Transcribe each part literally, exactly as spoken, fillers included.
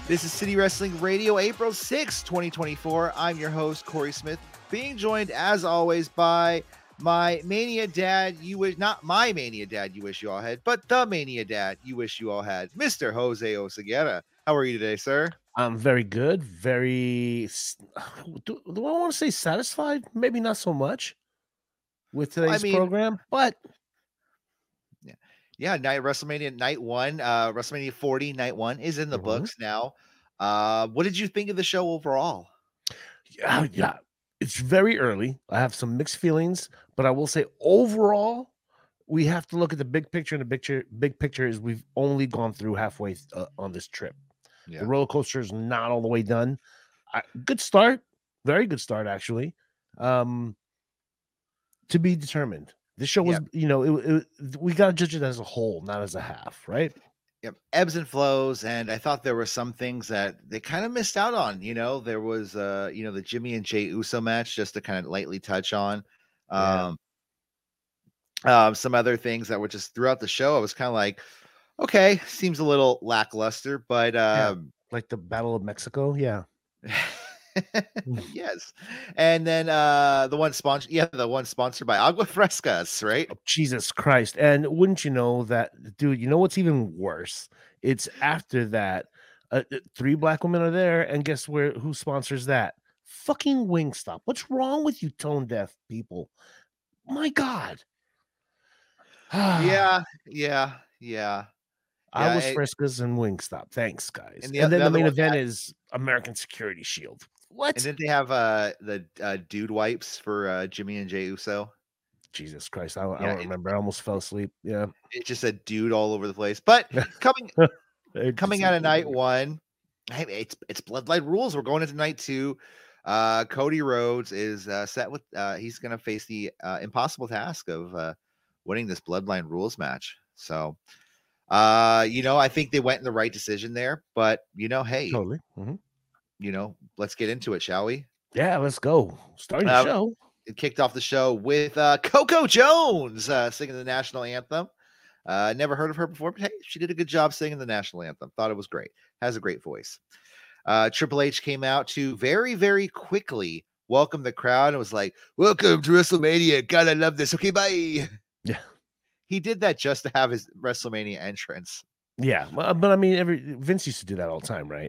This is City Wrestling Radio, April sixth, twenty twenty-four. I'm your host, Corey Smith, being joined, as always, by my Mania Dad. You wish, not my Mania Dad you wish you all had, but the Mania Dad you wish you all had, Mister Jose Oseguera. How are you today, sir? I'm very good. Very, do, do I want to say satisfied? Maybe not so much with today's I mean, program, but yeah, yeah. Night WrestleMania Night One, uh, WrestleMania forty Night One is in the Mhm. books now. Uh, what did you think of the show overall? yeah, yeah, it's very early. I have some mixed feelings, but I will say overall, we have to look at the big picture. And the picture, big picture is we've only gone through halfway uh, on this trip. Yeah. The roller coaster is not all the way done. I, good start, very good start actually. Um, to be determined. This show was, Yep. you know, it, it, we got to judge it as a whole, not as a half, right? Yep. Ebbs and flows, and I thought there were some things that they kind of missed out on. You know, there was, uh, you know, the Jimmy and Jay Uso match, just to kind of lightly touch on. Yeah. Um, um, some other things that were just throughout the show. I was kind of like, okay, seems a little lackluster, but Yeah, um, like the Battle of Mexico, yeah. Mm. yes. And then uh the one sponsor, yeah, the one sponsored by Agua Frescas, right? Oh, Jesus Christ, and wouldn't you know that, dude, you know what's even worse? It's after that, uh, uh, three black women are there, and guess where who sponsors that? Fucking Wingstop. What's wrong with you tone deaf people? My God. Yeah, yeah, yeah, I yeah. was it- Friskas and Wingstop. Thanks, guys. and the, And then the the other main one, event is American Security Shield. and What? then they have uh the uh, dude wipes for uh, Jimmy and Jay Uso. Jesus Christ, I don't, I Yeah, don't it, remember. I almost fell asleep. Yeah. it's just a dude all over the place. But coming It coming just- out of night one, hey, it's it's Bloodline Rules. We're going into night two. Uh, Cody Rhodes is uh, set with. Uh, he's going to face the uh, impossible task of uh, winning this Bloodline Rules match. So, uh, you know, I think they went in the right decision there. But you know, hey, Totally. Mhm. you know, let's get into it, shall we? Yeah, let's go. Starting the Uh, show. It kicked off the show with uh, Coco Jones uh, singing the national anthem. Uh, never heard of her before, but hey, she did a good job singing the national anthem. Thought it was great. Has a great voice. Uh, Triple H came out to very, very quickly welcome the crowd and was like, "Welcome to WrestleMania. God, I love this. Okay, bye." Yeah. He did that just to have his WrestleMania entrance. Yeah. Well, but I mean, every Vince used to do that all the time, right?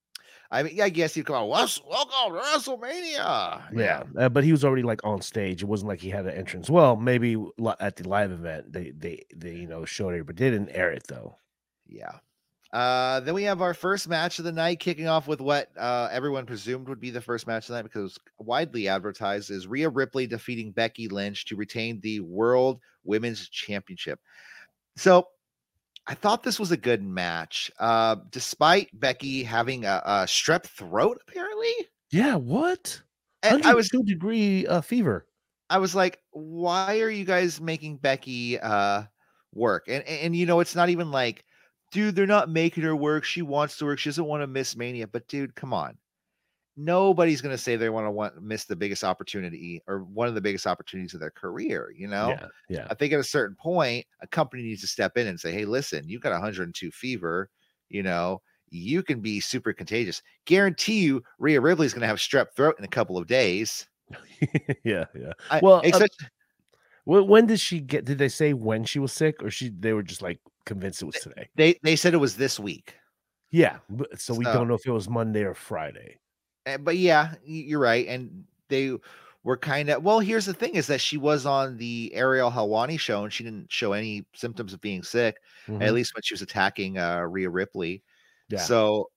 I mean, yeah, I guess he'd come out, "Wes- welcome to WrestleMania." Yeah. Uh, but he was already like on stage. It wasn't like he had an entrance. Well, maybe li- at the live event, they they they you know showed it, but they didn't air it though. Yeah. Uh, then we have our first match of the night, kicking off with what uh, everyone presumed would be the first match of the night because it was widely advertised as Rhea Ripley defeating Becky Lynch to retain the World Women's Championship. So I thought this was a good match, uh, despite Becky having a, a strep throat, apparently. Yeah. What? And I was, one hundred two degree uh, fever. I was like, why are you guys making Becky uh, work? And, and and you know, it's not even like, dude, they're not making her work. She wants to work. She doesn't want to miss Mania. But dude, come on. Nobody's gonna say they want to want miss the biggest opportunity or one of the biggest opportunities of their career. You know, Yeah. Yeah. I think at a certain point, a company needs to step in and say, "Hey, listen, you got one hundred two fever. You know, you can be super contagious. Guarantee you, Rhea Ripley's gonna have strep throat in a couple of days." yeah. Yeah. I, Well, uh, especially, wh- when did she get? Did they say when she was sick, or she? They were just like convinced it was today. they they said it was this week. Yeah. But, so we So, don't know if it was Monday or Friday. eh, but yeah, y- you're right, and they were kind of well. Here's the thing: is that she was on the Ariel Helwani show, and she didn't show any symptoms of being sick, at Mhm. least when she was attacking uh, Rhea Ripley. Yeah. So,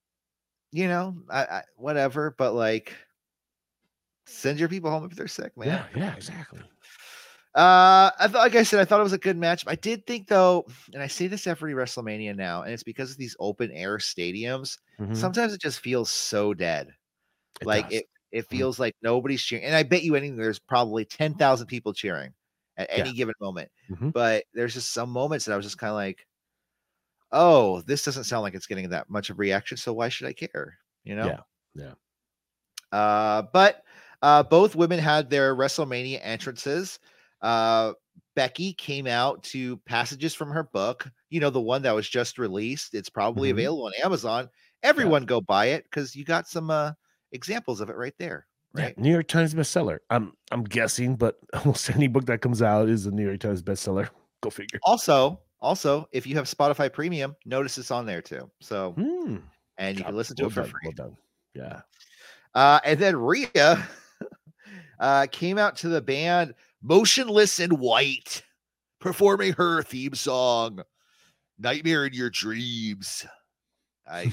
you know, I, I whatever, but like, send your people home if they're sick, man. Yeah. Yeah. Exactly. Uh, I thought, like I said, I thought it was a good match. I did think though, and I say this every WrestleMania now, and it's because of these open air stadiums. Mhm. Sometimes it just feels so dead. It Like does. it, it Mhm. feels like nobody's cheering. And I bet you anything, there's probably ten thousand people cheering at Yeah. any given moment. Mhm. But there's just some moments that I was just kind of like, oh, this doesn't sound like it's getting that much of reaction. So why should I care? You know? Yeah. Yeah. Uh, but uh, both women had their WrestleMania entrances. Uh, Becky came out to passages from her book, you know, the one that was just released. It's probably Mhm. available on Amazon. everyone yeah. go buy it because you got some uh, examples of it right there. Right? Yeah, New York Times bestseller. I'm I'm guessing, but almost any book that comes out is a New York Times bestseller. Go figure. Also, also, if you have Spotify Premium, notice it's on there too. So, hmm. and you Job. can listen to well it for done. free. Well done. Yeah. Uh, and then Rhea uh, came out to the band Motionless in White, performing her theme song, "Nightmare in Your Dreams." I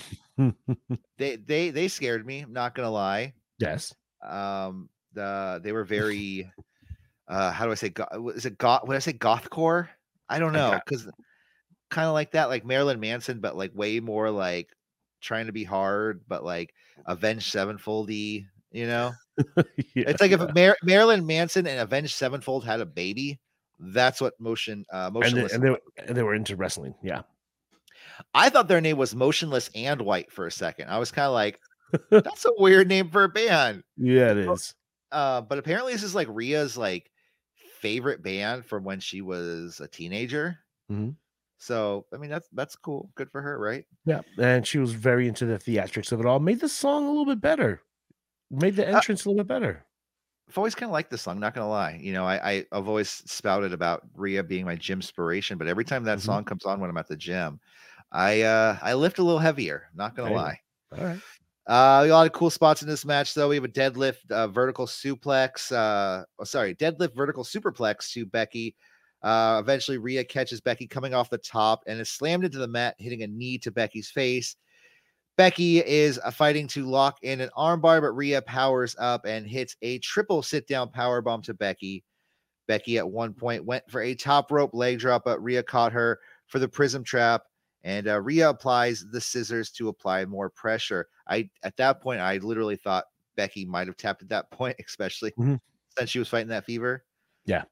they they they scared me. I'm not gonna lie. Yes. Um, the they were very. uh, how do I say? Go- is it goth? What did I say? Gothcore? I don't know, because kind of like that, like Marilyn Manson, but like way more like trying to be hard, but like Avenged Sevenfoldy. You know, yeah, it's like yeah. if Mar- Marilyn Manson and Avenged Sevenfold had a baby. That's what motion uh, motionless. And they, and, they, and they were into wrestling. Yeah. I thought their name was Motionless and White for a second. I was kind of like, that's a weird name for a band. Yeah, it is. Uh, but apparently this is like Rhea's like favorite band from when she was a teenager. Mm-hmm. So I mean that's that's cool. Good for her, right? Yeah. And she was very into the theatrics of it all. Made the song a little bit better. Made the entrance uh, a little bit better. I've always kind of liked this song, not gonna lie. You know, I, I I've always spouted about Rhea being my gym inspiration, but every time that mm-hmm. song comes on when I'm at the gym, I uh I lift a little heavier, not gonna lie. All right. Uh, a lot of cool spots in this match, though. We have a deadlift, uh, vertical suplex. Uh, oh, sorry, deadlift, vertical superplex to Becky. Uh, eventually, Rhea catches Becky coming off the top and is slammed into the mat, hitting a knee to Becky's face. Becky is uh, fighting to lock in an armbar, but Rhea powers up and hits a triple sit-down powerbomb to Becky. Becky at one point went for a top rope leg drop, but Rhea caught her for the prism trap. And uh, Rhea applies the scissors to apply more pressure. I at that point, I literally thought Becky might have tapped at that point, especially mm-hmm. since she was fighting that fever. Yeah.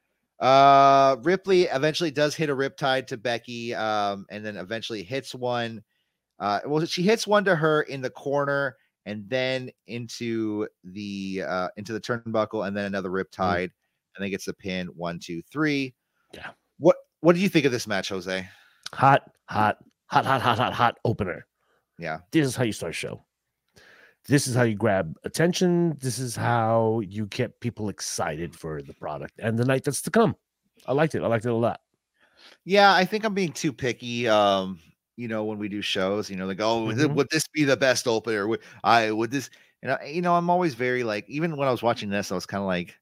Uh, Ripley eventually does hit a riptide to Becky, um, and then eventually hits one. Uh, well, she hits one to her in the corner, and then into the uh, into the turnbuckle, and then another riptide, mm-hmm. and then gets the pin. One, two, three. Yeah. What What do you think of this match, Jose? Hot, hot, hot, hot, hot, hot, hot opener. Yeah. This is how you start a show. This is how you grab attention. This is how you get people excited for the product and the night that's to come. I liked it. I liked it a lot. Yeah, I think I'm being too picky. Um, you know, when we do shows, you know, like, oh, mm-hmm. would this be the best opener? Would I would this, you know, you know, I'm always very like, even when I was watching this, I was kind of like,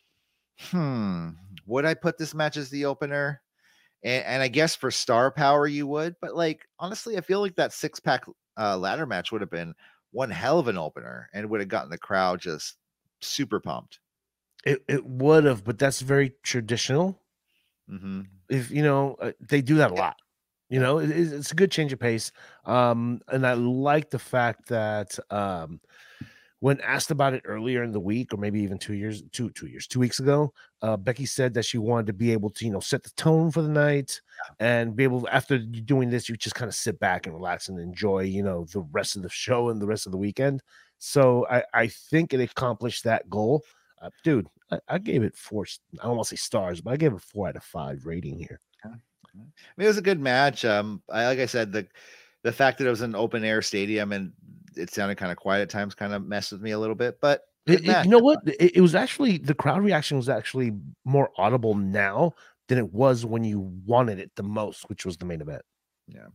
hmm, would I put this match as the opener? And, and I guess for star power, you would. But like, honestly, I feel like that six pack uh, ladder match would have been one hell of an opener and would have gotten the crowd just super pumped. It it would have, but that's very traditional. Mm-hmm. If you know, uh, they do that a lot. You know, it, it's a good change of pace. Um, and I like the fact that um, when asked about it earlier in the week, or maybe even two years, two two years, two weeks ago, uh, Becky said that she wanted to be able to, you know, set the tone for the night and be able, after doing this, you just kind of sit back and relax and enjoy, you know, the rest of the show and the rest of the weekend. So I, I think it accomplished that goal. Uh, dude, I, I gave it four, I don't want to say stars, but I gave it four out of five rating here. I mean, it was a good match. Um, I, like I said, the the fact that it was an open air stadium and it sounded kind of quiet at times kind of messed with me a little bit, but it, it, you know what? It, it was actually, the crowd reaction was actually more audible now than it was when you wanted it the most, which was the main event. Yeah.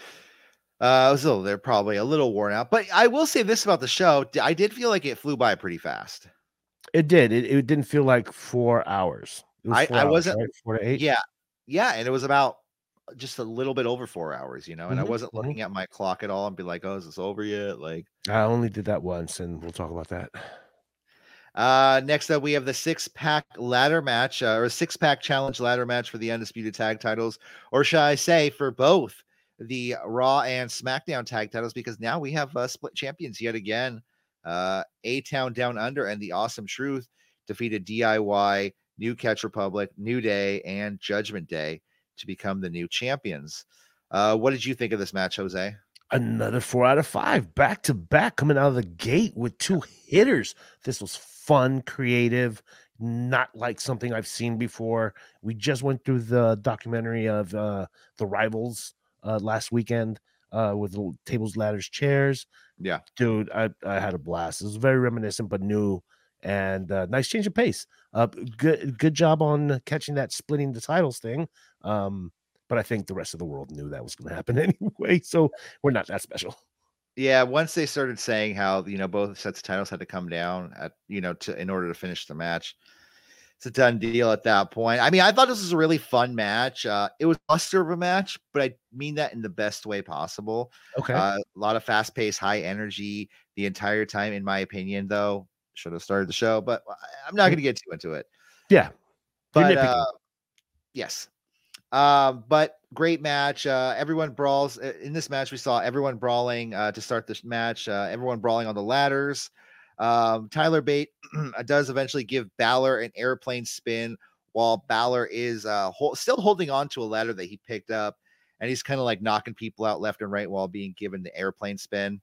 Uh, so they're probably a little worn out, but I will say this about the show. I did feel like it flew by pretty fast. It did. It, it didn't feel like four hours. It was I, four I hours, wasn't, right? Four to eight. Yeah. Yeah. And it was about just a little bit over four hours, you know, and mm-hmm, I wasn't mm-hmm. looking at my clock at all and be like, oh, is this over yet? Like, I only did that once, and we'll talk about that. Uh, next up, we have the six pack ladder match, uh, or six pack challenge ladder match for the undisputed tag titles, or shall I say, for both the Raw and SmackDown tag titles, because now we have uh, split champions yet again. Uh, A-Town Down Under and the Awesome Truth defeated D I Y, New Catch Republic, New Day, and Judgment Day to become the new champions. Uh, what did you think of this match, Jose? Another four out of five, back to back, coming out of the gate with two hitters. This was fun, creative, not like something I've seen before. We just went through the documentary of uh, the Rivals uh, last weekend. uh, with the tables, ladders, chairs. Yeah. Dude, I, I had a blast. It was very reminiscent, but new and uh, nice change of pace. Uh, good good job on catching that splitting the titles thing. Um, but I think the rest of the world knew that was going to happen anyway, so we're not that special. Yeah, once they started saying how, you know, both sets of titles had to come down at, you know, to in order to finish the match, it's a done deal at that point. I mean, I thought this was a really fun match. Uh, it was a buster of a match, but I mean that in the best way possible. Okay. Uh, a lot of fast paced, high energy the entire time, in my opinion, though. Should have started the show, but I'm not going to get too into it. Yeah. But uh, yes. Um, but great match. Uh, everyone brawls in this match. We saw everyone brawling uh, to start this match. Uh, everyone brawling on the ladders. Um, Tyler Bate does eventually give Balor an airplane spin while Balor is uh, ho- still holding on to a ladder that he picked up, and he's kind of like knocking people out left and right while being given the airplane spin.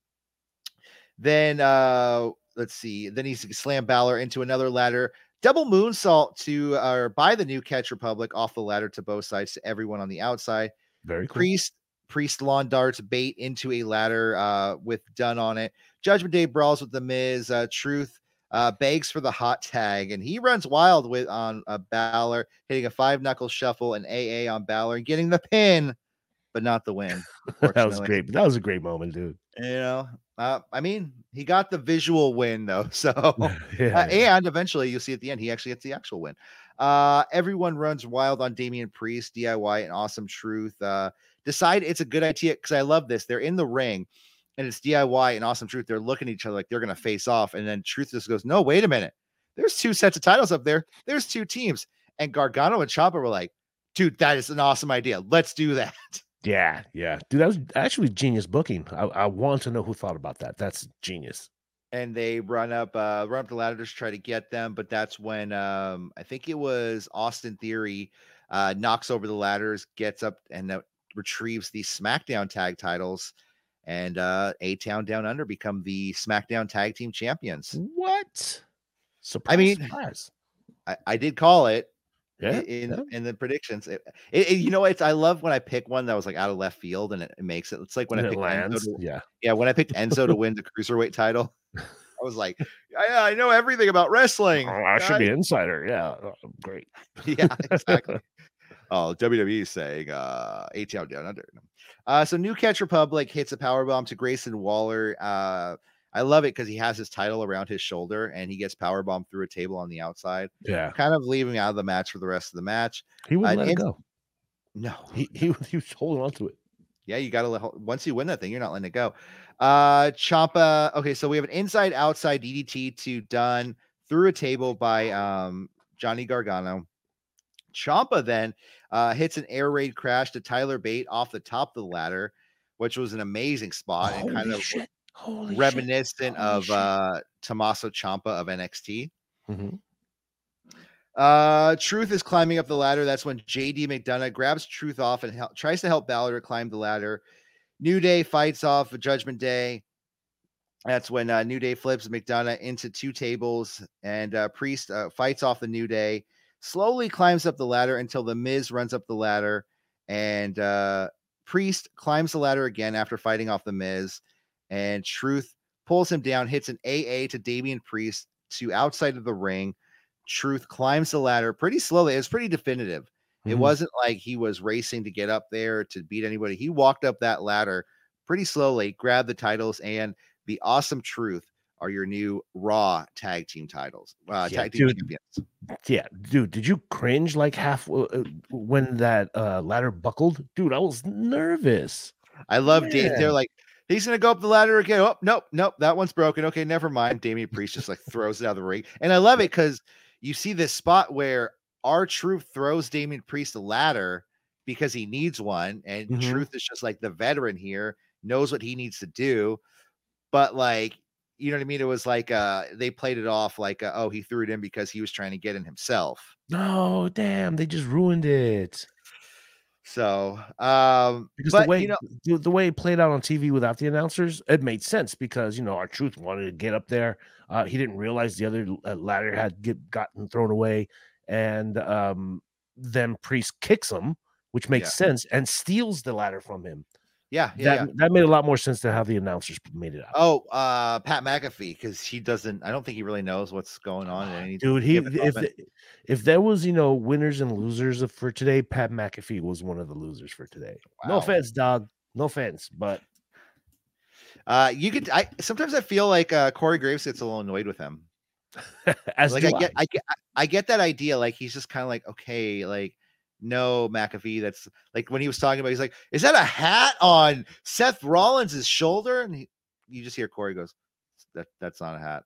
Then uh, let's see. Then he's slammed Balor into another ladder. Double moonsault to or uh, by the New Catch Republic off the ladder to both sides to everyone on the outside. Very cool. Priest Priest lawn darts Bate into a ladder uh, with Dunn on it. Judgment Day brawls with the Miz. Uh, Truth uh, begs for the hot tag, and he runs wild with on uh, Balor, hitting a five knuckle shuffle and A A on Balor and getting the pin, but not the win. That was great. That was a great moment, dude. You know, uh, I mean, he got the visual win though. So, yeah, uh, yeah. and eventually you'll see at the end, he actually gets the actual win. Uh, everyone runs wild on Damian Priest, D I Y, and Awesome Truth. Uh, decide it's a good idea because I love this. They're in the ring, and it's D I Y and Awesome Truth. They're looking at each other like they're gonna face off, and then Truth just goes, "No, wait a minute. There's two sets of titles up there. There's two teams." And Gargano and Ciampa were like, "Dude, that is an awesome idea. Let's do that." Yeah, yeah, dude, that was actually genius booking. I, I want to know who thought about that. That's genius. And they run up, uh, run up the ladder to try to get them, but that's when um, I think it was Austin Theory uh, knocks over the ladders, gets up, and uh, retrieves the SmackDown tag titles, and uh, A-Town Down Under become the SmackDown tag team champions. What? Surprise! I mean, surprise. I, I did call it. Yeah, in yeah. in the predictions, it, it, it, you know, it's I love when I pick one that was like out of left field and it, it makes it. It's like when And I it picked lands. Enzo to, Yeah, yeah, when I picked Enzo to win the cruiserweight title, I was like, I, I know everything about wrestling. Oh, I should be insider. Yeah, oh, great. Yeah, exactly. Oh, W W E is saying uh, A-Town Down Under. Uh, so New Catch Republic hits a powerbomb to Grayson Waller. Uh, I love it because he has his title around his shoulder and he gets powerbombed through a table on the outside. Yeah, kind of leaving out of the match for the rest of the match. He wouldn't uh, let it go. No, he, he he was holding on to it. Yeah, you got to let once you win that thing, you're not letting it go. Uh, Ciampa. Okay, so we have an inside outside D D T to Dunn through a table by um Johnny Gargano. Ciampa then uh, hits an air raid crash to Tyler Bate off the top of the ladder, which was an amazing spot Holy and kind of shit. Holy reminiscent Holy of shit. uh, Tommaso Ciampa of N X T. Mm-hmm. Uh, Truth is climbing up the ladder. That's when J D McDonough grabs Truth off and help, tries to help Balor climb the ladder. New Day fights off a Judgment Day. That's when uh, New Day flips McDonough into two tables, and uh, Priest uh, fights off the New Day, slowly climbs up the ladder until the Miz runs up the ladder, and uh, Priest climbs the ladder again after fighting off the Miz, and Truth pulls him down, hits an A A to Damian Priest to outside of the ring. Truth climbs the ladder pretty slowly. It was pretty definitive. Mm-hmm. It wasn't like he was racing to get up there to beat anybody. He walked up that ladder pretty slowly, grabbed the titles, and the Awesome Truth are your new Raw tag team titles. Uh, yeah, tag team dude, champions. Yeah, dude, did you cringe like half uh, when that uh, ladder buckled? Dude, I was nervous. I love Dave. They're like, he's gonna go up the ladder again. Oh, nope, nope, that one's broken. Okay, never mind. Damian Priest just like throws it out of the ring, and I love it because you see this spot where R-Truth throws Damian Priest a ladder because he needs one, and mm-hmm. Truth is just like the veteran here, knows what he needs to do, but like, you know what I mean? It was like uh they played it off like uh, oh, he threw it in because he was trying to get in himself. No, damn, they just ruined it. So, um, because but, the way you know, the, the way it played out on T V without the announcers, it made sense because you know R-Truth wanted to get up there. Uh, he didn't realize the other ladder had get, gotten thrown away, and um, then Priest kicks him, which makes yeah. sense, and steals the ladder from him. Yeah, yeah, That yeah. that made a lot more sense than how the announcers made it out. Oh, uh, Pat McAfee, because he doesn't. I don't think he really knows what's going on at any Dude, he given if moment. the if there was, you know, winners and losers of for today, Pat McAfee was one of the losers for today. No Wow. offense, dog. No offense, but Uh, you could. I sometimes I feel like uh, Corey Graves gets a little annoyed with him. as Like do I I. get, I get, I I get that idea. Like he's just kind of like, okay, like no McAfee. That's like when he was talking about. He's like, is that a hat on Seth Rollins' shoulder? And he, you just hear Corey goes, that that's not a hat.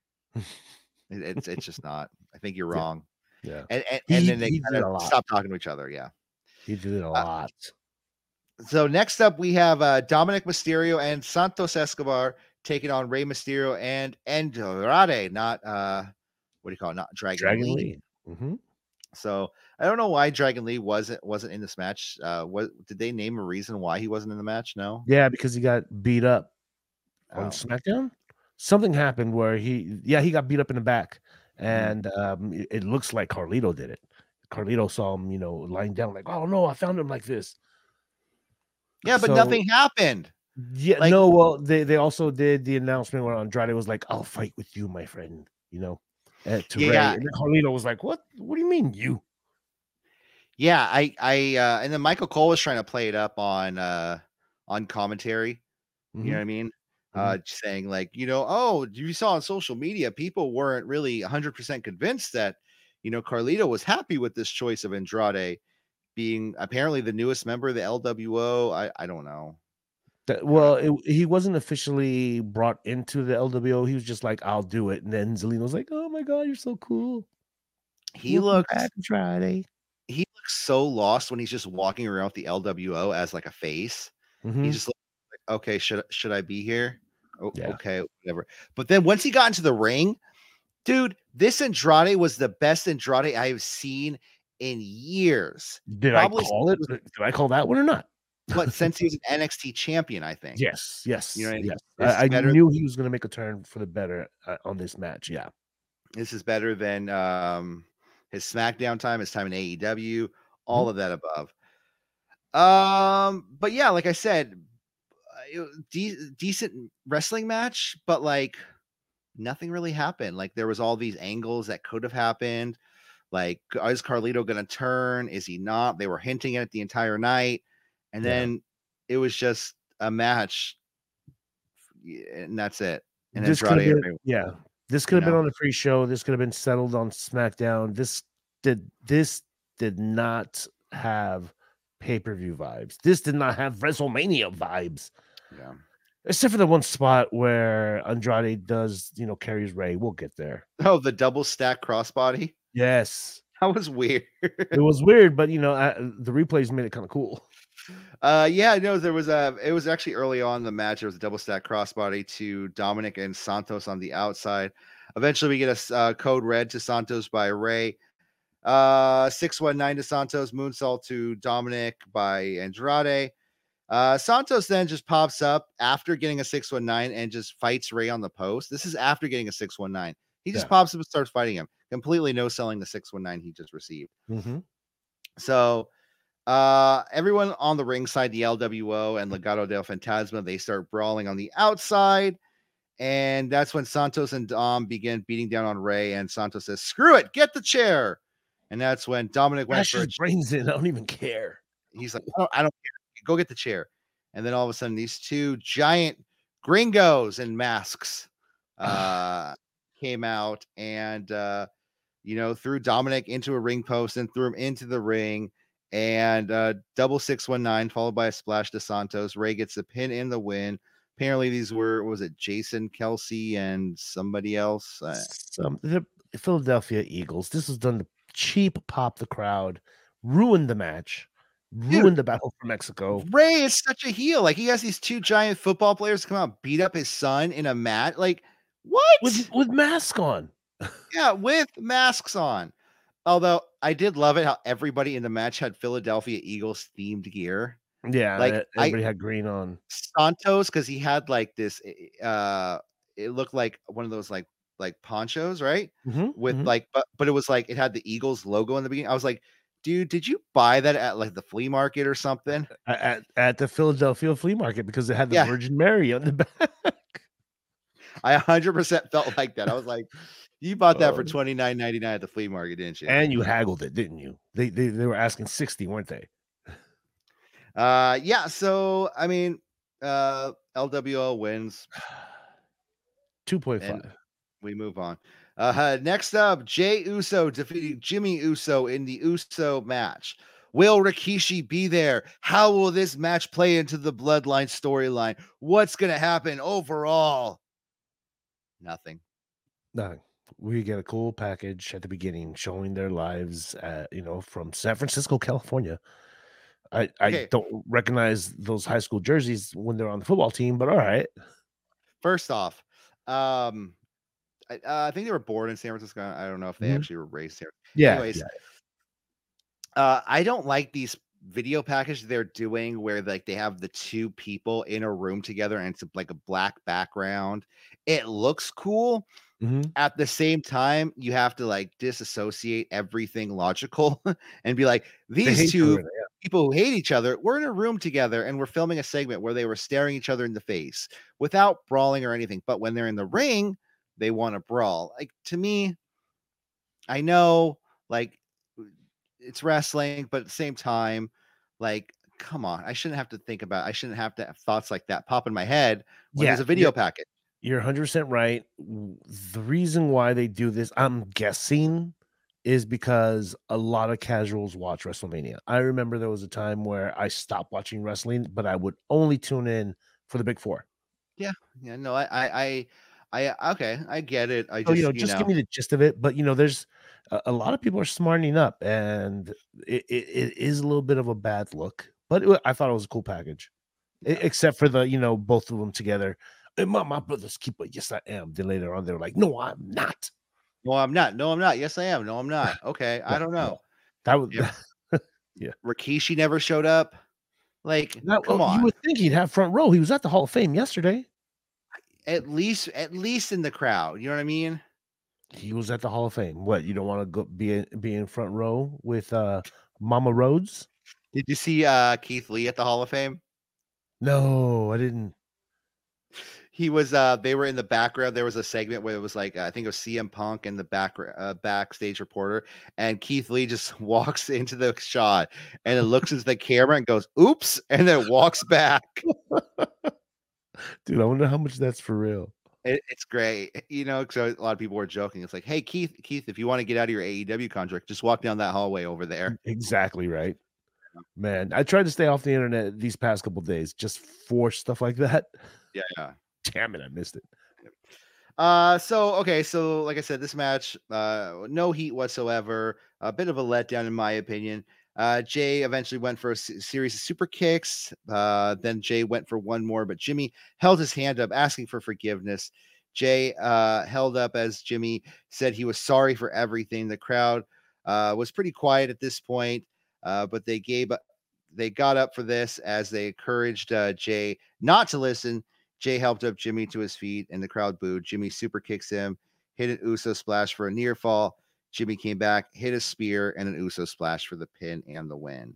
It, it's it's just not. I think you're Yeah, wrong. yeah. And and, He and he then they he kind did of a lot. stop talking to each other. Yeah. He did it a Uh, lot. So next up, we have uh, Dominic Mysterio and Santos Escobar taking on Rey Mysterio and Andrade, not uh, what do you call it? Not Dragon, Dragon Lee. Lee. Mhm. So I don't know why Dragon Lee wasn't wasn't in this match. Uh, what did they name a reason why he wasn't in the match? No. Yeah, because he got beat up on Oh. SmackDown. Something happened where he yeah, he got beat up in the back, Mhm. and um, it, it looks like Carlito did it. Carlito saw him, you know, lying down like, "Oh no, I found him like this." Yeah, but So nothing happened. yeah, Like, no, well, they they also did the announcement where Andrade was like, "I'll fight with you, my friend," you know, uh, to Ray, yeah, and then Carlito was like, "What? What do you mean you?" yeah. I, I, uh, and then Michael Cole was trying to play it up on, uh, on commentary. You know Mhm, what I mean? mhm. Uh, saying like, you know, oh, you saw on social media, people weren't really one hundred percent convinced that, you know, Carlito was happy with this choice of Andrade being apparently the newest member of the L W O. I, I don't know. That I don't well, know. it, he wasn't officially brought into the L W O. He was just like, "I'll do it," and then Zelina was like, "Oh my god, you're so cool. He Welcome looks back, Friday." he looks so lost when he's just walking around with the L W O as like a face. He Mhm. just looks like, okay, should should I be here? Oh, Yeah. okay, whatever. But then once he got into the ring, dude, this Andrade was the best Andrade I have seen in years. Did I Probably since call he it? was, Did I call that one or not? what, since he was an N X T champion, I think. Yes, You know yes, what I mean? yes. This I, is I better. knew he was gonna make a turn for the better uh, on this match. Yeah. This is better than um his SmackDown time, his time in A E W, Mhm. all of that above. Um, but yeah, like I said, uh, it was de- decent wrestling match, but like nothing really happened. Like there was all these angles that could have happened. Like, is Carlito gonna turn? Is he not? They were hinting at it the entire night, and Yeah. then it was just a match, y- and that's it. And This could have Andrade, been every- yeah. This could you have been know, on the pre-show. This could have been settled on SmackDown. This did this did not have pay-per-view vibes. This did not have WrestleMania vibes. yeah. Except for the one spot where Andrade does, you know, carries Ray. We'll get there. Oh, the double stack crossbody. Yes. That was weird. It was weird, but you know, uh, the replays made it kind of cool. Uh, yeah, no, there was a. It was actually early on in the match. There was a double stack crossbody to Dominic and Santos on the outside. Eventually, we get a s- uh, code red to Santos by Ray. Uh, six one nine to Santos, moonsault to Dominic by Andrade. Uh, Santos then just pops up after getting a six one nine and just fights Ray on the post. This is after getting a six one nine. He just Yeah. pops up and starts fighting him, completely no selling the six one nine he just received. Mm-hmm. So uh, everyone on the ringside, the L W O and Legado del Fantasma, they start brawling on the outside. And that's when Santos and Dom begin beating down on Ray. And Santos says, screw it, get the chair. And that's when Dominic went Bash for a his brains in. I don't even care. He's like, I don't, I don't care. Go get the chair. And then all of a sudden, these two giant gringos in masks uh, came out and, uh, you know, threw Dominic into a ring post and threw him into the ring. And uh, double six one nine followed by a splash to Santos. Ray gets the pin in the win. Apparently, these were, was it Jason Kelsey and somebody else? Uh, Some the Philadelphia Eagles. This was done to cheap pop the crowd, ruined the match, Dude, ruined the battle for Mexico. Ray is such a heel. Like, he has these two giant football players come out, beat up his son in a mat. Like, what? With with mask on. Yeah, with masks on. Although I did love it how everybody in the match had Philadelphia Eagles themed gear. Yeah, Like e I everybody had green on. Santos, because he had like this eh, uh it looked like one of those like like ponchos, right? Mhm, With mhm. like but but it was like it had the Eagles logo in the beginning. I was like, dude, did you buy that at like the flea market or something? At, at at the Philadelphia flea market because it had the Yeah. Virgin Mary on the back. I one hundred percent felt like that. I was like, you bought that for Oh, twenty-nine ninety-nine at the flea market, didn't you? and you haggled it, didn't you? They they they were asking sixty, weren't they? Uh, yeah. So I mean, uh, L W O wins, and two point five. we move on. Uh, next up, Jey Uso defeating Jimmy Uso in the Uso match. Will Rikishi be there? How will this match play into the Bloodline storyline? What's going to happen overall? Nothing. No, we get a cool package at the beginning showing their lives, at, you know, from San Francisco, California. I I Okay. don't recognize those high school jerseys when they're on the football team, but all right. First off, um, I, uh, I think they were born in San Francisco. I don't know if they Mhm. actually were raised here. Yeah, Anyways, yeah. uh, I don't like these video packages they're doing where like they have the two people in a room together and it's like a black background. It looks cool. Mhm. At the same time, you have to like disassociate everything logical and be like, They these hate each two other, yeah. people who hate each other, we're in a room together and we're filming a segment where they were staring each other in the face without brawling or anything. But when they're in the ring, they want to brawl. Like to me, I know like it's wrestling, but at the same time, like, come on, I shouldn't have to think about I shouldn't have to have thoughts like that pop in my head when Yeah, there's a you're video package. you're one hundred percent right. W The reason why they do this, I'm guessing, is because a lot of casuals watch WrestleMania. I remember there was a time where I stopped watching wrestling, but I would only tune in for the Big four. Yeah, yeah, no, I I I I okay, I get it. I So, you know, just, you just give know, me the gist of it, but, you know, there's a a lot of people are smartening up, and it it it is a little bit of a bad look, but it wa I thought it was a cool package, e yeah. except for the, you know, both of them together. "Am I my brother's keeper? Yes, I am." Then later on, they were like, "No, I'm not." No, I'm not. No, I'm not. Yes, I am. No, I'm not. Okay, No, I don't no. know. That was If yeah. Rikishi never showed up, like, Now, come oh, you on. would think he'd have front row. He was at the Hall of Fame yesterday. At least at least in the crowd, you know what I mean? He was at the Hall of Fame. What, you don't wanna go be in be in front row with, uh, Mama Rhodes? Did you see uh Keith Lee at the Hall of Fame? No, I didn't. He was uh they were in the background. There was a segment where it was like uh, I think it was C M Punk and the back uh, backstage reporter, and Keith Lee just walks into the shot and then looks into the camera and goes, "Oops," and then walks back. Dude, I wonder how much that's for real. It, it's great, you know. So a lot of people were joking. It's like, "Hey, Keith, Keith, if you want to get out of your A E W contract, just walk down that hallway over there." Exactly right. Man, I tried to stay off the internet these past couple days just for stuff like that. Yeah, yeah. Damn it, I missed it. Uh, so okay, so like I said, this match, uh, no heat whatsoever. A bit of a letdown, in my opinion. Uh, Jay eventually went for a s- series of super kicks. Uh, then Jay went for one more, but Jimmy held his hand up, asking for forgiveness. Jay uh, held up as Jimmy said he was sorry for everything. The crowd uh, was pretty quiet at this point, uh, but they gave they got up for this as they encouraged uh, Jay not to listen. Jay helped up Jimmy to his feet, and the crowd booed. Jimmy super kicks him, hit an Uso splash for a near fall. Jimmy came back, hit a spear, and an Uso splash for the pin and the win.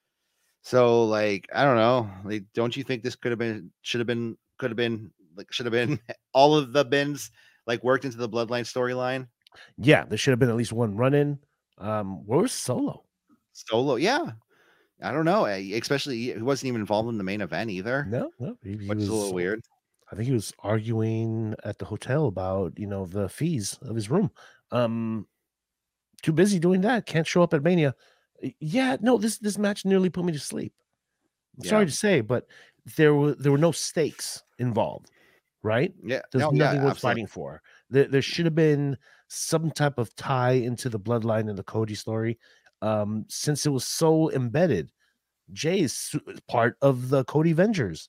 So, like, I don't know. Like, don't you think this could have been, should have been, could have been, like, should have been all of the bins like worked into the Bloodline storyline? Yeah, there should have been at least one run-in. Um, where was Solo? Solo, yeah. I don't know. eh, Especially he wasn't even involved in the main event either, No, no, he he which is a was little weird. I think he was arguing at the hotel about, you know, the fees of his room. Um, too busy doing that, can't show up at Mania. Y Yeah, no, this this match nearly put me to sleep. I'm sorry Yeah. to say, but there were there were no stakes involved, right? Yeah. There's No, yeah, nothing worth absolutely. fighting for. There there should have been some type of tie into the bloodline and the Cody story, um, since it was so embedded. Jay is su part of the Cody Vengers.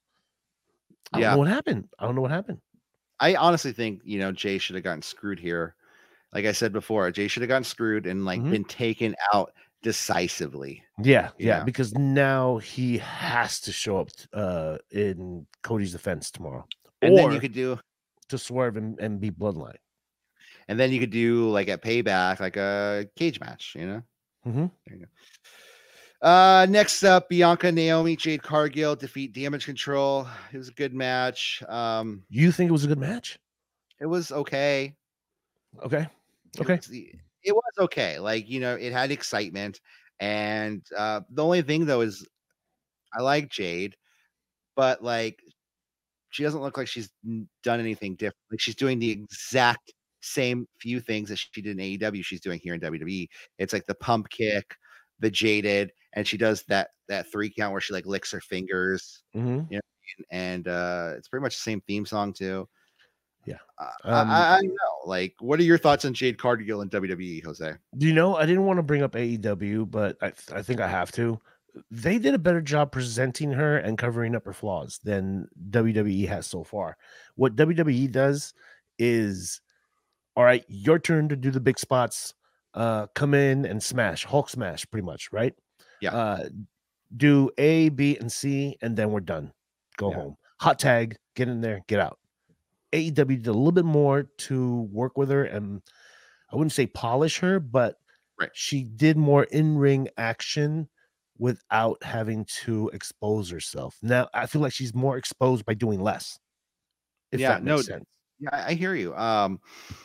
I don't know Yeah. what happened. I don't know what happened. I honestly think, you know, Jay should have gotten screwed here. Like I said before, Jay should have gotten screwed and like Mhm. been taken out decisively, Yeah, you yeah, know. because now he has to show up, t uh, in Cody's defense tomorrow, And then you or could do to swerve and and be bloodline. and then you could do like a payback, like a cage match, you know. Mm-hmm. There you go. Uh, next up, Bianca, Naomi, Jade Cargill defeat Damage Control. It was a good match. Um, You think it was a good match? it was okay. Okay. It Okay. was it was okay. Like, you know, it had excitement, and uh, the only thing though is I like Jade, but like she doesn't look like she's done anything different. Like she's doing the exact same few things that she did in A E W. She's doing here in W W E. It's like the pump kick, the jaded, and she does that that three count where she like licks her fingers. Mm-hmm. You know, and uh, it's pretty much the same theme song too. Yeah. Uh, Um, I, I don't know. Like, what are your thoughts on Jade Cargill in W W E, Jose? do you know, I didn't want to bring up A E W, but I, I think I have to. They did a better job presenting her and covering up her flaws than W W E has so far. What W W E does is, all right, your turn to do the big spots. Uh, come in and smash, Hulk smash, pretty much, right? Yeah. Uh, do A, B, and C, and then we're done. Go Yeah. home. Hot tag, get in there, get out. A E W did a little bit more to work with her, and I wouldn't say polish her, but Right. she did more in-ring action without having to expose herself. Now I feel like she's more exposed by doing less. If Yeah, that makes no, sense. yeah, I I hear you. Um,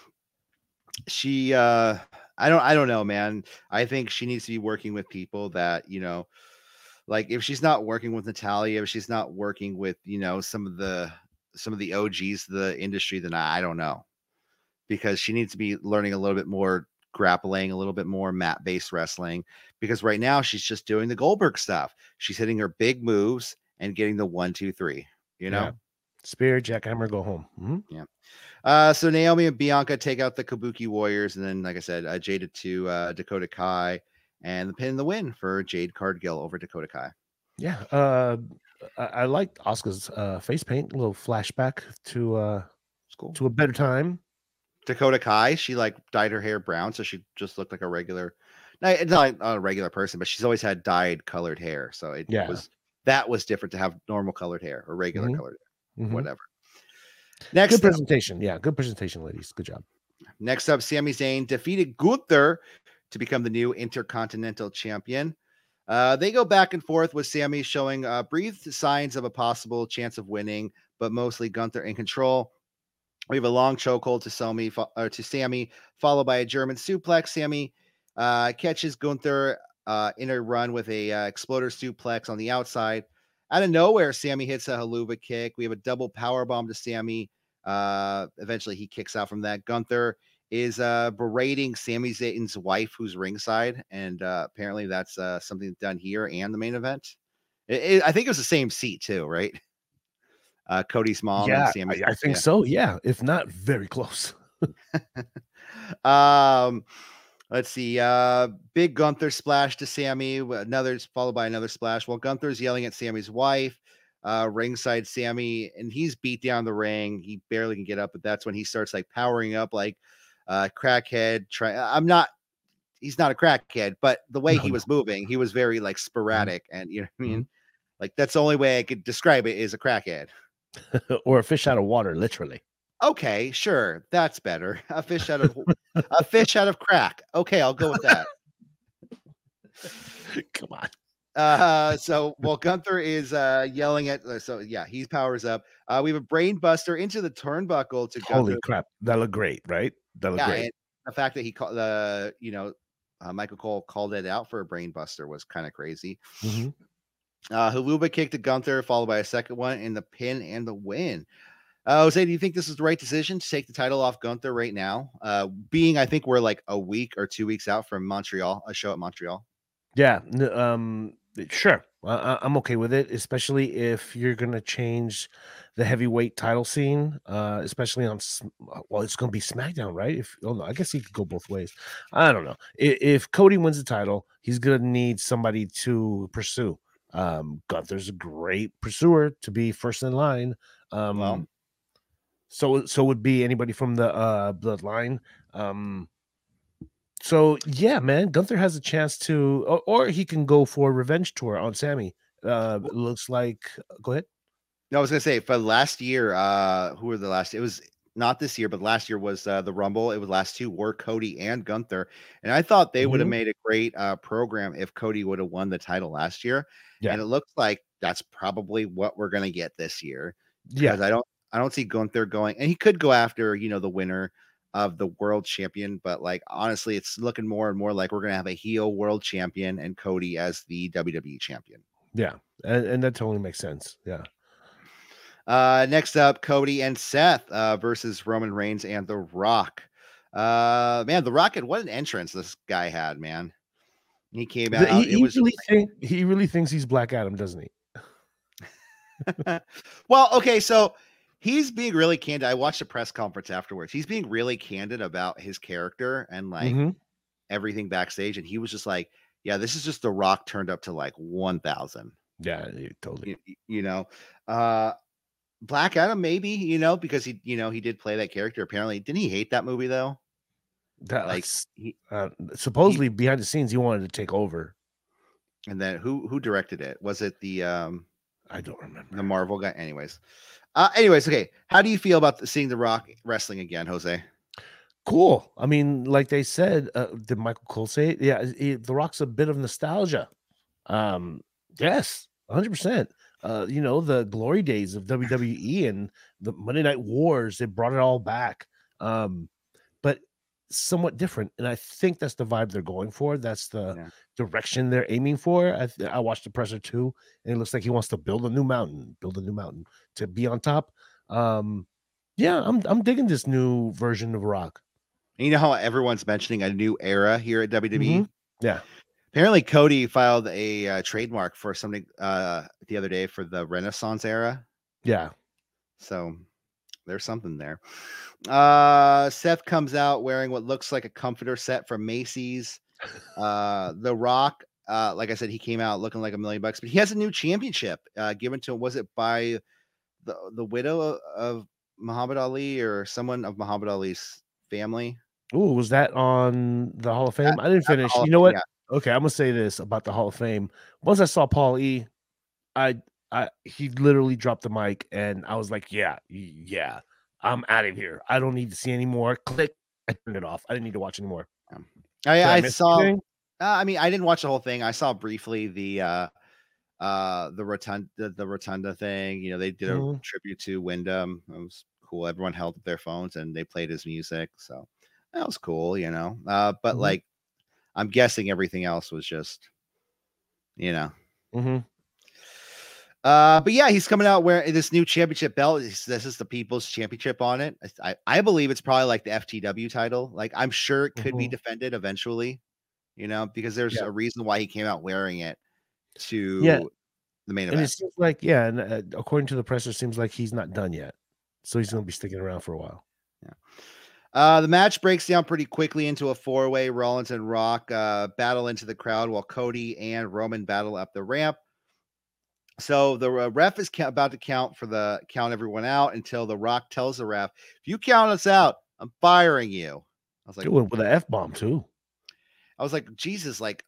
she, uh, I don't, I don't know, man. I think she needs to be working with people that, you know, like if she's not working with Natalia, if she's not working with, you know, some of the some of the O Gs of the industry, then I, I don't know, because she needs to be learning a little bit more grappling, a little bit more mat-based wrestling. Because right now she's just doing the Goldberg stuff. She's hitting her big moves and getting the one, two, three. You know, Yeah. Spear, jackhammer, go home. Mhm. yeah. Uh, so Naomi and Bianca take out the Kabuki Warriors, and then, like I said, uh, Jada to uh, Dakota Kai, and the pin the win for Jade Cargill over Dakota Kai. Yeah. Uh, I, I liked Asuka's uh, face paint, a little flashback to uh, Cool. to a better time. Dakota Kai, she like dyed her hair brown, so she just looked like a regular, not, not a regular person, but she's always had dyed colored hair. So it Yeah. was that was different to have normal colored hair or regular Mhm. colored hair, Mhm. whatever. Next, Good up, presentation. Yeah, good presentation, ladies. Good job. next up, Sami Zayn defeated Gunther to become the new Intercontinental Champion. Uh, they go back and forth with Sami showing uh, breathed signs of a possible chance of winning, but mostly Gunther in control. We have a long chokehold to Sami, or to Sami, followed by a German suplex. Sami uh, catches Gunther uh, in a run with a uh, exploder suplex on the outside. Out of nowhere, Sami hits a haluva kick. We have a double power bomb to Sami. Uh, eventually, he kicks out from that. Gunther is uh, berating Sami Zayn's wife, who's ringside, and uh, apparently that's uh, something done here and the main event. It, it, I think it was the same seat too, right? Uh, Cody's mom Yeah, and I, Sami's. I think yeah. so. Yeah, if not, very close. um, let's see. Uh, big Gunther splash to Sami. Another followed by another splash. While Gunther's yelling at Sami's wife, uh, ringside Sami, and he's beat down the ring. He barely can get up, but that's when he starts like powering up like uh, crackhead. Try. I'm not. He's not a crackhead, but the way No, he no. was moving, he was very like sporadic, Mm-hmm. and you know what I mean. Mm-hmm. Like that's the only way I could describe it is a crackhead. Or a fish out of water, literally. Okay, sure, that's better. A fish out of a fish out of crack. Okay, I'll go with that. Come on. Uh, so while Gunther is uh yelling at, so yeah, he powers up. Uh, we have a brain buster into the turnbuckle to Holy Gunther. crap, that looked great, right? That looked Yeah, great. and the fact that he called the, you know, uh, Michael Cole called it out for a brain buster was kind of crazy. Mm-hmm. Uh, Haluva kicked to Gunther, followed by a second one in the pin and the win. Uh, Jose, do you think this is the right decision to take the title off Gunther right now? Uh, being, I think we're like a week or two weeks out from Montreal, a show at Montreal. Yeah, um, sure. I, I'm okay with it, especially if you're gonna change the heavyweight title scene, uh, especially on. Well, it's gonna be SmackDown, right? If oh no, I guess he could go both ways. I don't know. If, if Cody wins the title, he's gonna need somebody to pursue. Um, Gunther's a great pursuer to be first in line. Um, well, so so would be anybody from the uh bloodline. Um, so yeah, man, Gunther has a chance to, or, or he can go for a revenge tour on Sami. Uh, it looks like. Go ahead. No, I was gonna say for last year, uh, who were the last? It was not this year, but last year was uh, the Rumble. It was last two were Cody and Gunther, and I thought they would have Mhm. made a great uh, program if Cody would have won the title last year. Yeah. And it looks like that's probably what we're gonna get this year Yeah. because I don't I don't see Gunther going, and he could go after you know the winner of the world champion, but like honestly, it's looking more and more like we're gonna have a heel world champion and Cody as the W W E champion. Yeah. And, and that totally makes sense. Yeah. Uh, next up, Cody and Seth uh, versus Roman Reigns and The Rock. Uh, man, The Rock had what an entrance this guy had, man. He came The- out. he, It he was really think he really thinks he's Black Adam, doesn't he? well, okay, so he's being really candid. I watched a press conference afterwards. He's being really candid about his character and like Mhm. everything backstage, and he was just like, "Yeah, this is just The Rock turned up to like one thousand." Yeah, he- totally. You, you know, uh, Black Adam, maybe, you know, because he, you know, he did play that character. Apparently, didn't he hate that movie though? Like That's he, uh, he supposedly behind the scenes he wanted to take over. and then who who directed it? Was it the um I don't remember. the Marvel guy? Anyways, uh, anyways, okay. How do you feel about the, seeing The Rock wrestling again, Jose? Cool. I mean, like they said, uh, did Michael Cole say it? Yeah, it, The Rock's a bit of nostalgia. Um, yes, one hundred percent. Uh, you know, the glory days of W W E and the Monday Night Wars, they brought it all back. Um, but somewhat different. And I think that's the vibe they're going for. That's the Yeah. direction they're aiming for. I, th- I watched the presser too, and it looks like he wants to build a new mountain, build a new mountain to be on top. Um, yeah, I'm I'm digging this new version of Rock. And you know how everyone's mentioning a new era here at W W E? Mhm. Yeah. Apparently, Cody filed a uh, trademark for something uh, the other day for the Renaissance era. Yeah. So there's something there. Uh, Seth comes out wearing what looks like a comforter set from Macy's. Uh, The Rock, uh, like I said, he came out looking like a million bucks, but he has a new championship uh, given to him. Was it by the the widow of Muhammad Ali or someone of Muhammad Ali's family? Ooh, was that on the Hall of Fame? At- I didn't at the finish. Hall of You know Fame, what? yeah. Okay, I'm gonna say this about the Hall of Fame. Once I saw Paul E, I I he literally dropped the mic and I was like, yeah, y- yeah, I'm out of here. I don't need to see any more. Click. I turned it off. I didn't need to watch anymore. I, Did I I miss saw. Uh, anything? I mean, I didn't watch the whole thing. I saw briefly the uh, uh, the rotunda, the, the rotunda thing. You know, they did a Mhm. tribute to Wyndham. It was cool. Everyone held up their phones and they played his music, so that was cool. You know, uh, but Mhm. like, I'm guessing everything else was just, you know. Mhm. Uh, but yeah, he's coming out wearing this new championship belt. This this is the People's Championship on it. I, I believe it's probably like the F T W title. Like, I'm sure it could be Mhm. defended eventually, you know, because there's Yeah. a reason why he came out wearing it to Yeah, the main and it event. seems like yeah, and uh, according to the presser, seems like he's not done yet, so he's gonna be sticking around for a while. Uh, the match breaks down pretty quickly into a four-way. Rollins and Rock uh, battle into the crowd while Cody and Roman battle up the ramp. So the uh, ref is ca- about to count for the count everyone out until the Rock tells the ref, "If you count us out, I'm firing you." I was like, Doing with an F bomb too. I was like, Jesus, like,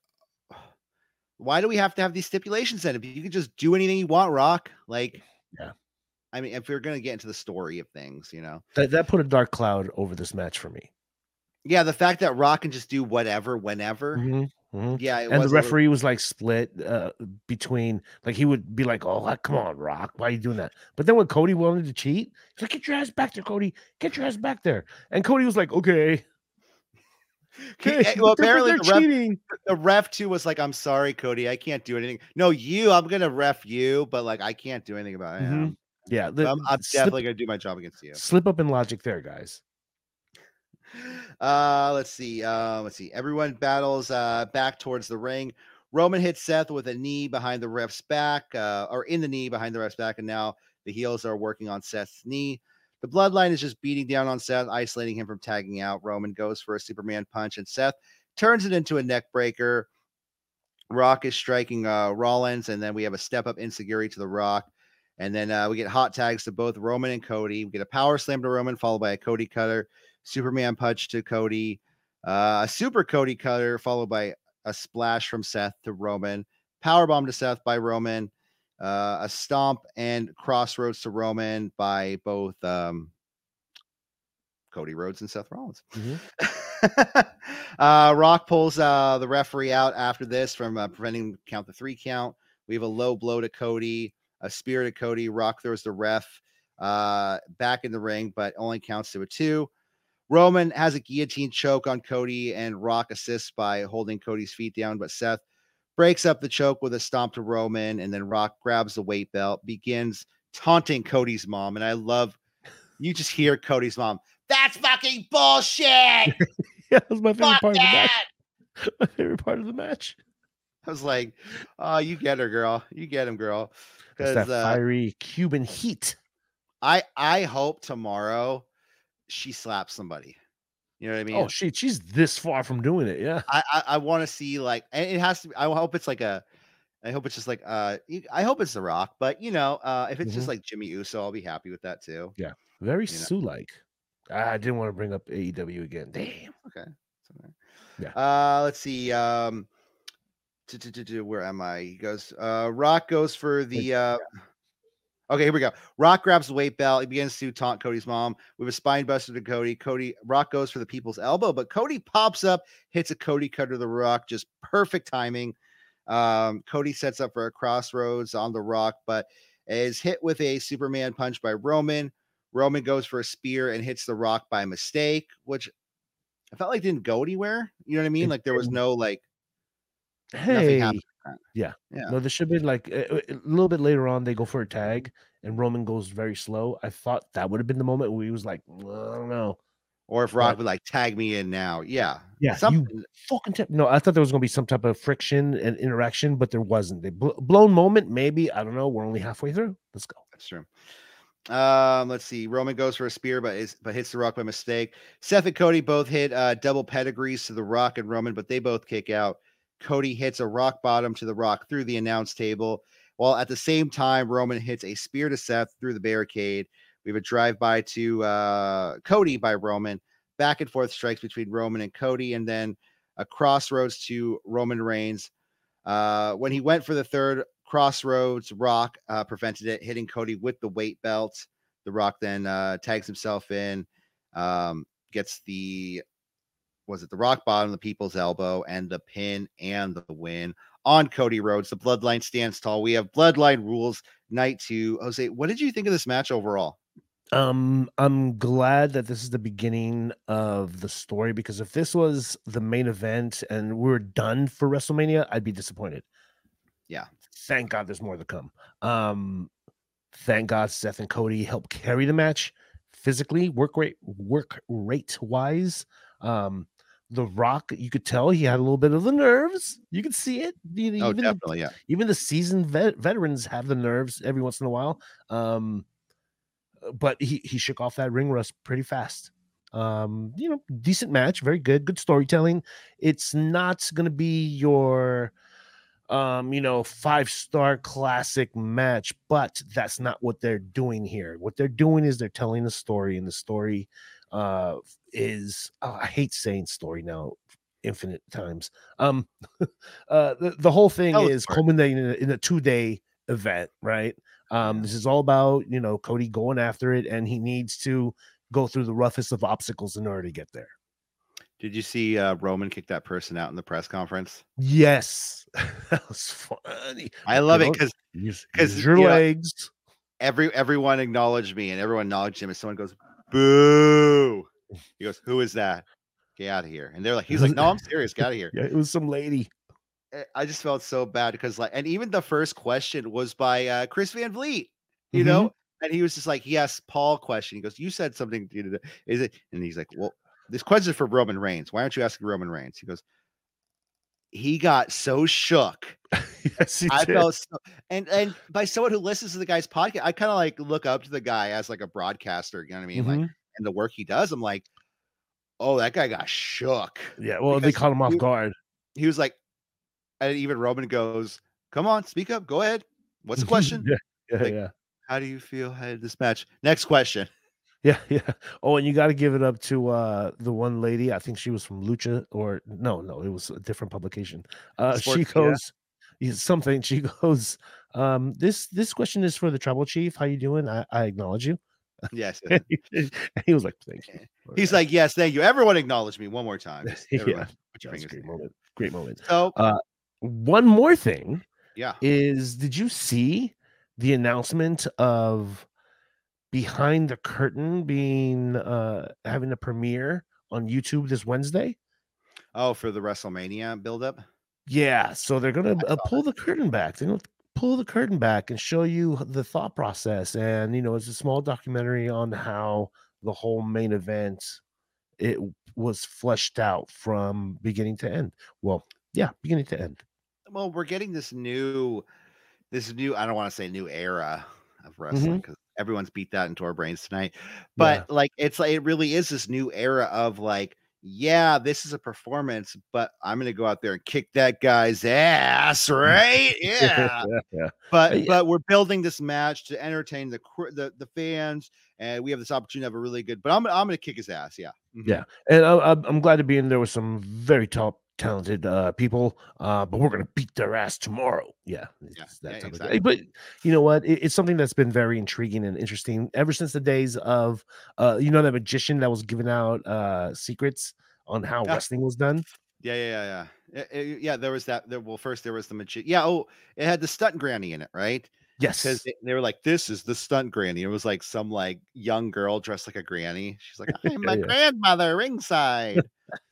why do we have to have these stipulations then? If you could just do anything you want, Rock, like, Yeah. I mean, if you're gonna get into the story of things, you know, That that put a dark cloud over this match for me. yeah, the fact that Rock can just do whatever, whenever, Mhm, mhm. yeah, it And the was a little, referee was like split uh, between, like he would be like, "Oh, come on, Rock, why are you doing that?" But then when Cody wanted to cheat, he's like, "Get your ass back there, Cody! Get your ass back there!" And Cody was like, "Okay, He- okay." eh, well, But they're, but apparently they're the ref, cheating. the ref too was like, "I'm sorry, Cody, I can't do anything." No, you, I'm gonna ref you, but like, I can't do anything about it. Mhm. Um, Yeah, but I'm, the, I'm slip definitely gonna do my job against you. slip up in logic there, guys. Uh, let's see. Uh, let's see. Everyone battles uh back towards the ring. Roman hits Seth with a knee behind the ref's back, uh, or in the knee behind the ref's back, and now the heels are working on Seth's knee. The bloodline is just beating down on Seth, isolating him from tagging out. Roman goes for a Superman punch, and Seth turns it into a neck breaker. Rock is striking uh, Rollins, and then we have a step up insecurity to the Rock. And then uh, we get hot tags to both Roman and Cody. We get a power slam to Roman, followed by a Cody cutter, Superman punch to Cody, uh, a super Cody cutter, followed by a splash from Seth to Roman, power bomb to Seth by Roman, uh, a stomp and crossroads to Roman by both um, Cody Rhodes and Seth Rollins. Mm-hmm. uh, Rock pulls uh, the referee out after this from uh, preventing count the three count. We have a low blow to Cody, a spear to Cody. Rock throws the ref uh, back in the ring, but only counts to a two. Roman has a guillotine choke on Cody, and Rock assists by holding Cody's feet down, but Seth breaks up the choke with a stomp to Roman, and then Rock grabs the weight belt, begins taunting Cody's mom, and I love, you just hear Cody's mom, that's fucking bullshit! Yeah, that was my favorite Fuck part that! of the match. My favorite part of the match. I was like, oh, you get her, girl. You get him, girl. It's that uh, fiery Cuban heat. I I hope tomorrow she slaps somebody. You know what I mean? Oh, she she's this far from doing it. Yeah. I I, I want to see, like, and it has to be, I hope it's like a, I hope it's just like uh I hope it's The Rock, but you know, uh if it's mm-hmm. just like Jimmy Uso, I'll be happy with that too. Yeah. Very Sue-like. I didn't want to bring up A E W again. Damn. Okay. Yeah. Uh let's see. Um where am I? He goes, uh Rock goes for the uh okay, here we go. Rock grabs the weight belt. He begins to taunt Cody's mom with a spine buster to Cody. Cody Rock goes for the people's elbow, but Cody pops up, hits a Cody cutter to the Rock, just perfect timing. Um, Cody sets up for a crossroads on the Rock, but is hit with a Superman punch by Roman. Roman goes for a spear and hits the Rock by mistake, which I felt like didn't go anywhere. You know what I mean? Like there was no like, hey, yeah, yeah. No, there should be like a, a little bit later on. They go for a tag, and Roman goes very slow. I thought that would have been the moment where he was like, well, I don't know. Or if Rock but, would like tag me in now. Yeah. Yeah. Something. You fucking t- no, I thought there was going to be some type of friction and interaction, but there wasn't. They bl- blown moment, maybe. I don't know. We're only halfway through. Let's go. That's true. Um, let's see. Roman goes for a spear, but is but hits the Rock by mistake. Seth and Cody both hit uh, double pedigrees to the Rock and Roman, but they both kick out. Cody hits a rock bottom to the Rock through the announce table, while at the same time, Roman hits a spear to Seth through the barricade. We have a drive-by to uh, Cody by Roman, back and forth strikes between Roman and Cody, and then a crossroads to Roman Reigns. Uh, when he went for the third crossroads, Rock uh, prevented it, hitting Cody with the weight belt. The Rock then uh, tags himself in, um, gets the, was it the rock bottom, the people's elbow, and the pin and the win on Cody Rhodes. The bloodline stands tall. We have bloodline rules night two. Jose, what did you think of this match overall? Um, I'm glad that this is the beginning of the story, because if this was the main event and we're done for WrestleMania, I'd be disappointed. Yeah. Thank God there's more to come. Um, thank God Seth and Cody helped carry the match physically, work rate, work rate wise. Um, The Rock, you could tell he had a little bit of the nerves. You could see it. Even oh, definitely, the, yeah. Even the seasoned vet, veterans have the nerves every once in a while. Um, but he he shook off that ring rust pretty fast. Um, you know, decent match, very good, good storytelling. It's not going to be your, um, you know, five star classic match, but that's not what they're doing here. What they're doing is they're telling a story, and the story uh is oh, I hate saying story now infinite times. Um uh the, the whole thing oh, is culminating in a, in a two-day event, right? Um yeah. This is all about, you know, Cody going after it, and he needs to go through the roughest of obstacles in order to get there. Did you see uh Roman kick that person out in the press conference? Yes. That was funny. I love you it because because your legs know, every everyone acknowledged me, and everyone acknowledged him, and someone goes, boo. He goes, who is that? Get out of here. And they're like, he's like, no, I'm serious. Get out of here. Yeah, it was some lady. I just felt so bad because, like, and even the first question was by uh, Chris Van Vliet, you Mm-hmm. know, and he was just like, yes, Paul question. He goes, you said something. Is it? And he's like, well, this question is for Roman Reigns. Why aren't you asking Roman Reigns? He goes, he got so shook. Yes, he I did. felt so, and and by someone who listens to the guy's podcast, I kind of like look up to the guy as like a broadcaster. You know what I mean? Mm-hmm. Like, and the work he does, I'm like, oh, that guy got shook. Yeah, well, because they caught him off he, guard. He was like, and even Roman goes, come on, speak up, go ahead. What's the question? yeah, yeah, like, yeah. How do you feel ahead of this match? Next question. Yeah, yeah. Oh, and you got to give it up to uh the one lady. I think she was from Lucha, or no, no, it was a different publication. Uh Sports, she goes yeah. something. She goes, um, this this question is for the tribal chief. How you doing? I, I acknowledge you. Yes. And he, he was like, "Thank you." He's like, "Yes, thank you. Everyone acknowledge me one more time. Just everyone "Yeah, put your that's a fingers great in the air." moment. Great moment." So, Uh, one more thing yeah. is, did you see the announcement of Behind the Curtain being uh having a premiere on YouTube this Wednesday? Oh, for the WrestleMania buildup? Yeah, so they're gonna I uh, saw pull the curtain back. They're gonna pull the curtain back and show you the thought process, and you know, it's a small documentary on how the whole main event it was fleshed out from beginning to end. Well, yeah, beginning to end. that. Well, we're getting this new this new I don't wanna say new era of wrestling Mhm. because everyone's beat that into our brains tonight. But, Yeah. like, it's like it really is this new era of, like, "Yeah, this is a performance, but I'm gonna go out there and kick that guy's ass, right? Yeah." Yeah, yeah. Uh, But yeah, but we're building this match to entertain the cr the the fans, and we have this opportunity to have a really good but I'm I'm gonna kick his ass, yeah. yeah, Mhm. and I I'm I'm glad to be in there with some very top talented, uh, people, uh, but we're gonna beat their ass tomorrow. Yeah, Yeah, it's yeah, that type of exactly. thing. But you know what? It it's something that's been very intriguing and interesting ever since the days of, uh, you know, that magician that was giving out, uh, secrets on how Ah, wrestling was done? yeah, yeah, yeah, yeah. Eh eh, yeah, there was that there well, first there was the magi yeah, oh, it had the stunt granny in it, right? 'Cause Yes. they they were like, "This is the stunt granny." It was like some, like, young girl dressed like a granny. She's like, "I'm Yeah, a yeah. grandmother ringside."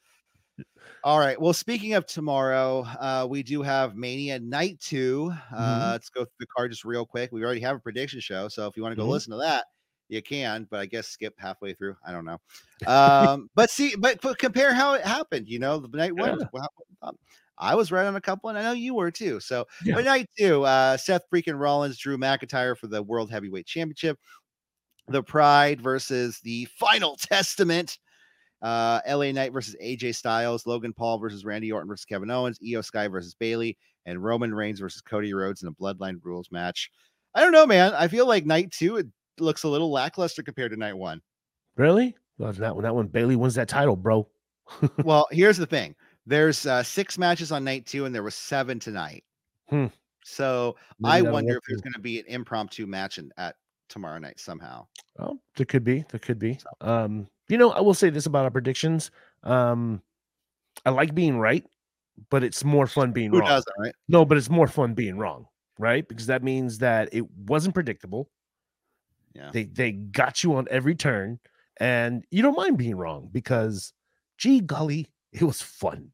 All right. Well, speaking of tomorrow, uh, we do have Mania Night two. Uh, Mhm, let's go through the card just real quick. We already have a prediction show, so if you want to go mhm. listen to that, you can. But I guess skip halfway through. I don't know. Um, but see, but, but compare how it happened. You know, the night one was. Yeah, Well, um, I was right on a couple, and I know you were too. So, yeah. but night two, uh, Seth freaking Rollins, Drew McIntyre for the World Heavyweight Championship. The Pride versus the Final Testament. Uh, L A Knight versus A J Styles, Logan Paul versus Randy Orton versus Kevin Owens, Io Sky versus Bailey, and Roman Reigns versus Cody Rhodes in a Bloodline Rules match. I don't know, man. I feel like night two it looks a little lackluster compared to night one. Really? Well, that one that one Bailey wins that title, bro. Well, here's the thing: there's uh, six matches on night two, and there was seven tonight. Hmm, So I maybe that'll wonder work if there's too. going to be an impromptu match in, at tomorrow night somehow. Oh, there could be, there could be. So Um, you know, I will say this about our predictions. Um, I like being right, but it's more fun being who wrong. doesn't, right? No, but it's more fun being wrong, right? Because that means that it wasn't predictable. Yeah. They they got you on every turn, and you don't mind being wrong because, gee golly, it was fun.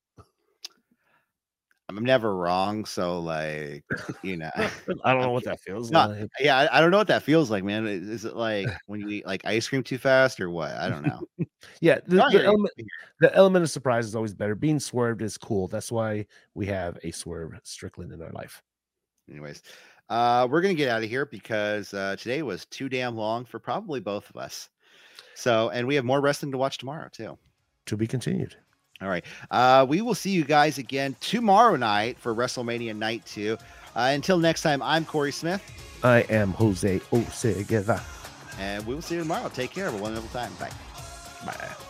I'm never wrong. So, like, you know, I don't I'm know what kidding. that feels No, like. yeah, I I don't know what that feels like, man. Is is it like when you eat, like, ice cream too fast or what? I don't know. Yeah, the, No, I the hear you. element I hear the element of surprise is always better. Being swerved is cool. That's why we have a Swerve Strickland in our life. you. Anyways, uh, we're gonna get out of here because, uh, today was too damn long for probably both of us. So and we have more wrestling to watch tomorrow too. To be continued. All right. Uh, we will see you guys again tomorrow night for WrestleMania Night two. Uh, until next time, I'm Corey Smith, I am Jose Oseguera. and we will see you tomorrow. Take care. One at a time. Bye. Bye.